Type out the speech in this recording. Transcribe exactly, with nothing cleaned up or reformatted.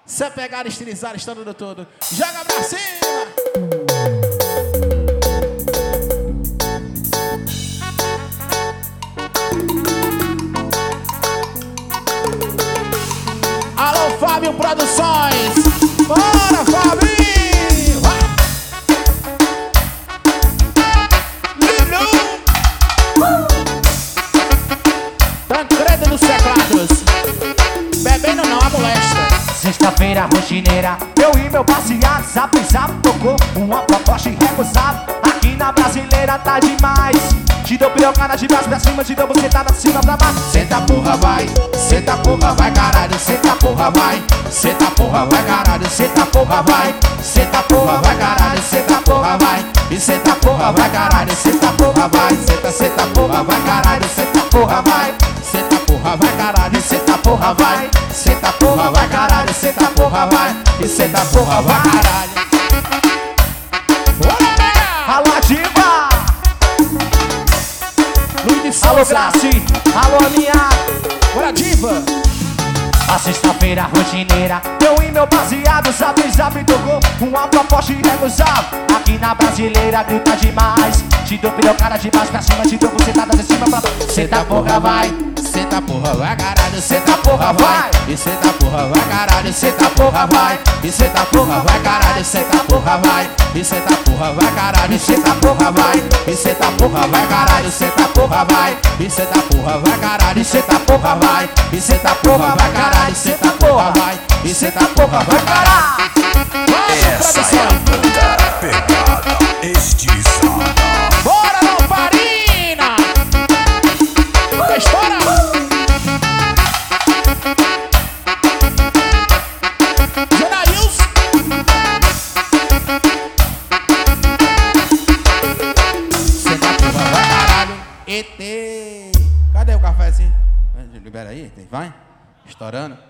Se é pegar, estilizar, estando todo. Joga pra cima! Alô, Fábio Produções! Bora, Fabinho! Vai! Lilu! Uh! Tancredo dos teclados. Bebendo não, a molesta. Sexta-feira rotineira, eu e meu passeado, zap zap tocou uma proposta irrecusável. Aqui na brasileira tá demais. Te dou pirocada de baixo pra cima, te dou bucetada de cima pra baixo. Senta porra vai, senta porra vai caralho, senta porra vai, senta porra vai caralho, senta porra vai, senta porra vai caralho, senta porra vai, e senta porra vai caralho, senta porra vai, senta, senta porra vai caralho, senta porra vai, senta porra vai caralho, senta porra vai, senta porra vai caralho, senta porra vai, e senta porra vai caralho. Bora pegar! Alô, diva! Luiz de Alô, Souza! Graci! Alô, minha! Bora, diva! A sexta-feira rotineira, eu e meu baseado, zap zap tocou uma proposta irrecusável. Aqui na brasileira grita demais. Te dou pirocada de baixo pra cima, te dou bucetada de cima pra baixo. Senta porra vai, senta porra vai caralho, senta porra vai, e senta porra vai caralho, senta porra vai, e senta porra vai caralho, senta porra vai, e senta porra vai caralho, e senta porra vai, e senta porra vai caralho, senta porra vai, e senta porra vai caralho, e senta porra vai, e senta porra vai caralho, senta porra vai, e senta porra vai caralho. Essa é a banda pegada estilizada. Bora, Lamparina! Estoura! Jonails! Senta porra, vai caralho! E T! Cadê o cafezinho? Libera aí, vai. Estourando.